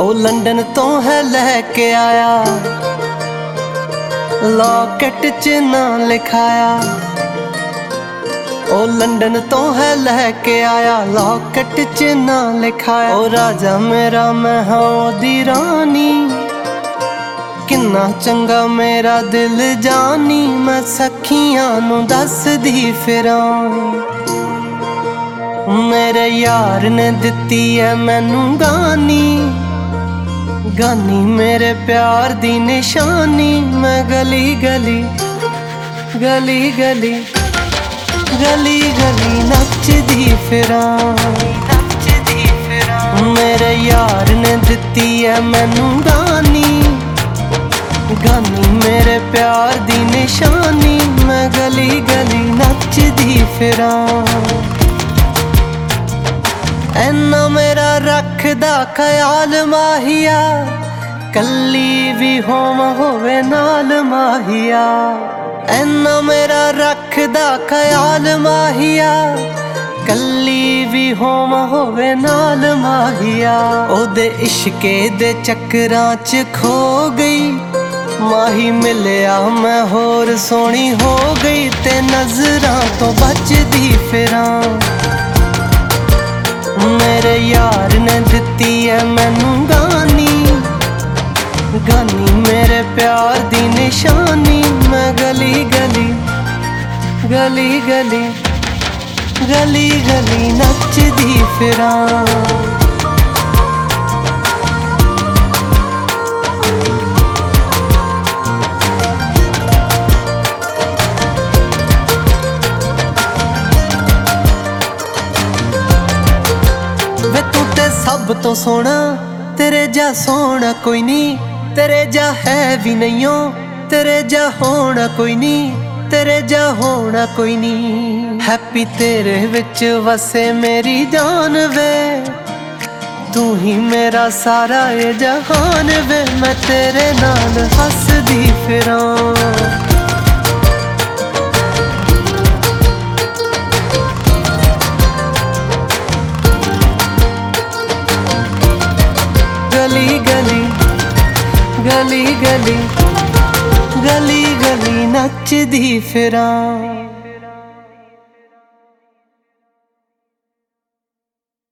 ਉਹ ਲੰਡਨ ਤੋਂ ਹੈ ਲੈ ਕੇ ਆਇਆ, ਲੌਕਟ 'ਚ ਨਾਂ ਲਿਖਾਇਆ। ਉਹ ਲੰਡਨ ਤੋਂ ਹੈ ਲੈ ਕੇ ਆਇਆ, ਲੌਕਟ 'ਚ ਨਾਂ ਲਿਖਾਇਆ। ਉਹ ਰਾਜਾ ਮੇਰਾ ਮੈਂ ਹਾਂ ਉਹਦੀ ਰਾਣੀ, ਕਿੰਨਾ ਚੰਗਾ ਮੇਰਾ ਦਿਲ ਜਾਨੀ। ਮੈਂ ਸਖੀਆਂ ਨੂੰ ਦੱਸਦੀ ਫਿਰਾਂ, ਮੇਰੇ ਯਾਰ ਨੇ ਦਿੱਤੀ ਐ ਮੈਨੂੰ ਗਾਨੀ। ਗਾਨੀ ਮੇਰੇ ਪਿਆਰ ਦੀ ਨਿਸ਼ਾਨੀ। ਮੈਂ ਗਲੀ ਗਲੀ ਗਲੀ ਗਲੀ ਗਲੀ ਗਲੀ ਨੱਚਦੀ ਫਿਰਾਂ, ਮੇਰੇ ਯਾਰ ਨੇ ਦਿੱਤੀ ਐ ਮੈਨੂੰ ਗਾਨੀ। ਗਾਨੀ ਮੇਰੇ ਪਿਆਰ ਦੀ ਨਿਸ਼ਾਨੀ। ਮੈਂ ਗਲੀ ਗਲੀ ਨੱਚਦੀ ਫਿਰਾਂ। ਐਨਾ ਮੇਰਾ ਰੱਖਦਾ ਖਿਆਲ ਮਾਹੀਆ, ਕੱਲੀ ਵੀ ਹੋਵੇ ਨਾਲ ਮਾਹੀਆ। ਐਨਾ ਮੇਰਾ ਰੱਖਦਾ ਖਿਆਲ ਮਾਹੀਆ, ਕੱਲੀ ਵੀ ਹੋਵੇ ਨਾਲ ਮਾਹੀਆ। ਉਹਦੇ ਇਸ਼ਕੇ ਦੇ ਚੱਕਰਾਂ 'ਚ ਖੋ ਗਈ, ਮਾਹੀ ਮਿਲਿਆ ਮੈਂ ਹੋਰ ਸੋਹਣੀ ਹੋ ਗਈ। ਤੇ ਨਜ਼ਰਾਂ ਤੋਂ ਬਚਦੀ ਫਿਰਾਂ, ਮੇਰੇ ਯਾਰ ਨੇ ਦਿੱਤੀ ਐ ਮੈਨੂੰ ਗਾਨੀ। ਗਾਨੀ ਮੇਰੇ ਪਿਆਰ ਦੀ ਨਿਸ਼ਾਨੀ। ਮੈਂ ਗਲੀ ਗਲੀ ਗਲੀ ਗਲੀ ਗਲੀ ਗਲੀ ਨੱਚਦੀ ਫਿਰਾਂ। ਵੇ ਤੂੰ ਤੇ ਸਭ ਤੋਂ ਸੋਹਣਾ, ਤੇਰੇ ਜਾ ਸੋਹਣਾ ਕੋਈ ਨੀ। ਤੇਰੇ ਜਾ ਹੈ ਵੀ ਨਹੀਂਓ, ਤੇਰੇ ਜਾ ਹੋਣਾ ਕੋਈ ਨੀ। ਤੇਰੇ ਜਾ ਹੋਣਾ ਕੋਈ ਨੀ। ਹੈਪੀ ਤੇਰੇ ਵਿੱਚ ਵਸੇ ਮੇਰੀ ਜਾਨ ਵੇ, ਤੂੰ ਹੀ ਮੇਰਾ ਸਾਰਾ ਇਹ ਜਹਾਨ ਵੇ। ਮੈਂ ਤੇਰੇ ਨਾਲ ਹੱਸਦੀ ਫਿਰਾਂ, ਗਲੀ ਗਲੀ ਗਲੀ ਗਲੀ ਗਲੀ ਗਲੀ ਨੱਚਦੀ ਫਿਰਾਂ।